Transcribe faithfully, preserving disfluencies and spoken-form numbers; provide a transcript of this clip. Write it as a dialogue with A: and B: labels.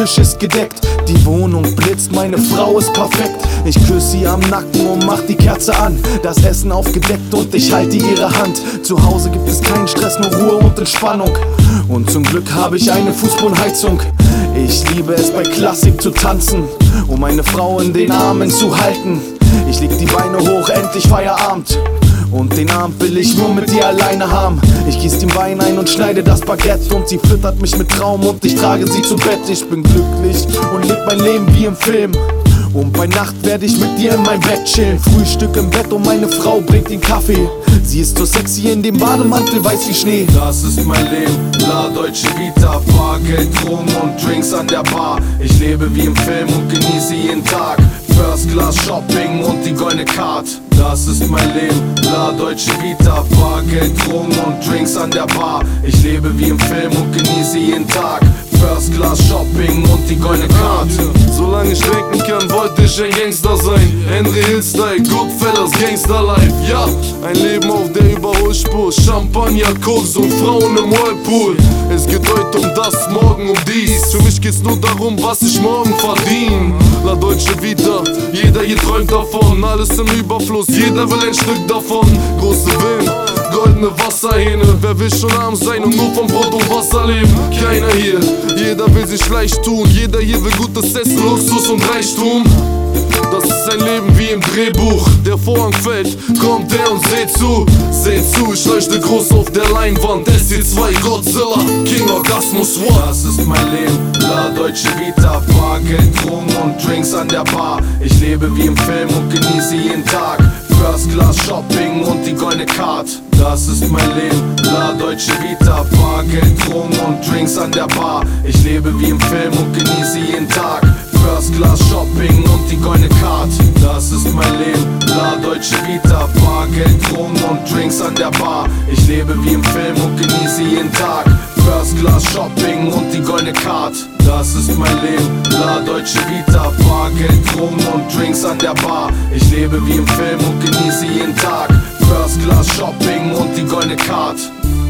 A: Tisch ist gedeckt. Die Wohnung blitzt, meine Frau ist perfekt. Ich küsse sie am Nacken und mach die Kerze an. Das Essen aufgedeckt und ich halte ihre Hand. Zu Hause gibt es keinen Stress, nur Ruhe und Entspannung. Und zum Glück habe ich eine Fußbodenheizung. Ich liebe es bei Klassik zu tanzen, um meine Frau in den Armen zu halten. Ich leg die Beine hoch, endlich Feierabend. Und den Abend will ich nur mit ihr alleine haben. Ich gieß den Wein ein und schneide das Baguette. Und sie füttert mich mit Traum und ich trage sie zu Bett. Ich bin glücklich und leb mein Leben wie im Film. Und bei Nacht werde ich mit dir in mein Bett chillen. Frühstück im Bett und meine Frau bringt den Kaffee. Sie ist so sexy in dem Bademantel, weiß wie Schnee.
B: Das ist mein Leben, La Dolce Vita. Bargeld, Drogen und Drinks an der Bar. Ich lebe wie im Film und genieße jeden Tag. First Class Shopping und die goldene Card. Das ist mein Leben, La Dolce Vita. Bargeld, Drogen und Drinks an der Bar. Ich lebe wie im Film und genieße jeden Tag. First Class Shopping und die goldene Card.
C: Solange ich denken kann, wollte ich ein Gangster sein. Henry Hill Style, Goodfellas, Gangster Life, ja. Ein Leben auf der Überholspur, Champagner, Koks und Frauen im Whirlpool. Es geht heute um das, morgen um dies. Für mich geht's nur darum, was ich morgen verdien. La Dolce Vita, jeder hier träumt davon. Alles im Überfluss, jeder will ein Stück davon. Große Villen, goldene Wasserhähne. Wer will schon arm sein und nur vom Brot und Wasser leben? Keiner hier, jeder will sich leicht tun. Jeder hier will gutes Essen, Luxus und Reichtum. Das ist ein Leben wie im Drehbuch. Der Vorhang fällt, kommt her und seht zu. Seht zu, ich leuchte groß auf der Leinwand. S C zwei, Godzilla, King Orgasmus One.
B: Das ist mein Leben, La Dolce Vita. Bargeld, Drogen und Drinks an der Bar. Ich lebe wie im Film und genieße jeden Tag. First Class Shopping und die goldene Card. Das ist mein Leben, La Dolce Vita. Bargeld, Drogen und Drinks an der Bar. Ich lebe wie im Film und genieße jeden Tag. First Class Shopping und die goldene Card. Das ist mein Leben, La Dolce Vita. Bargeld, Drogen und Drinks an der Bar. Ich lebe wie im Film und genieße jeden Tag. First Class Shopping und die goldene Card. Das ist mein Leben, La Dolce Vita. Bargeld, Drogen und Drinks an der Bar. Ich lebe wie im Film und genieße jeden Tag. First Class Shopping und die goldene Card.